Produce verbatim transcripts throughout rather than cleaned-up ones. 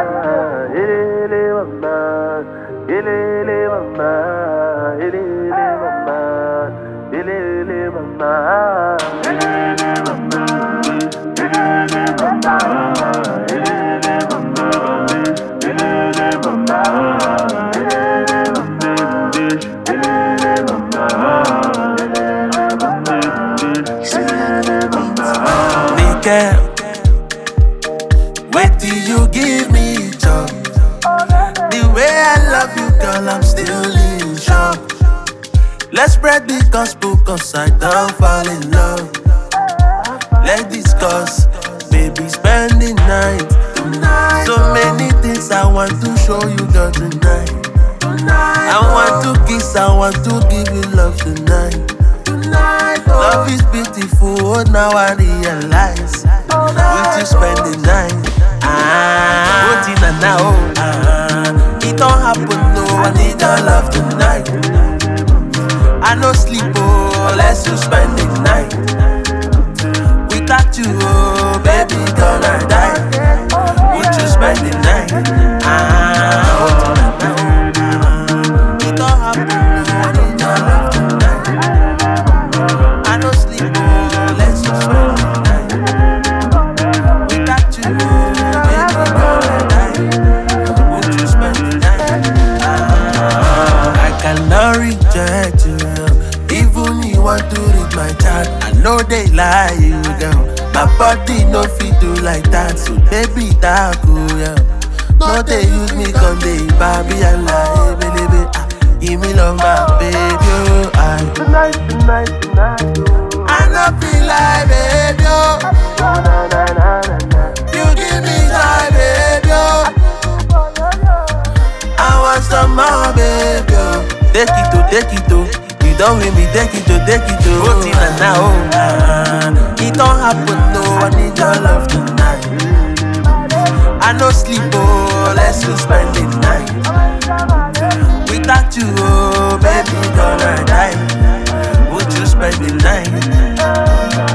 ilele mama, ilele mama, ilele mama, ilele mama, ilele mama, ilele mama, ilele mama, ilele mama, ilele mama, Nika, wait till you give me joy. The way I love you, girl, I'm still in shock. Let's spread the gospel, cause I don't fall in love. Let's discuss, baby, spend the night. So many things I want to show you, girl, tonight. I want to kiss, I want to give you love tonight. Love is beautiful, oh, now I realize. We just spend the night. Ah, oh, Tina, now, ah, it don't happen, no, I need your love tonight. I no sleep, oh, let's just spend the night. Without you, oh, baby, gonna die. We just spend the night. Ah, oh, Tina, now, ah, it don't happen, no, I need your love tonight. I no sleep, oh, let's just spend the night. Without you, oh, baby, gonna die. We just spend the night. Ah, I cannot reject you, girl. Even you want to read my chat, I know they lie, you girl. My body no fit do like that, so baby, that cool, yeah. No, they use me come they baby, I lie, baby, ah, give me love, my baby, oh, I. tonight, tonight, tonight, oh. I no feel like baby, oh. Na na na na na. You give me joy, baby, oh. I want some more, baby, oh. Take it to, take it to. You don't with me, take it to, take it to. Oh, Tina, now, oh, ah, it don't happen, no, I need your love tonight. I no sleep, oh, let's just spend the night. Without you, oh, baby, gonna die. Would you spend the night?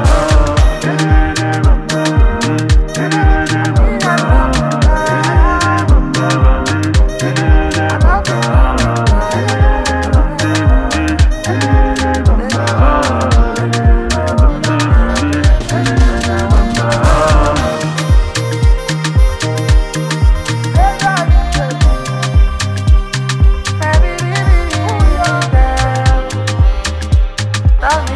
Love me.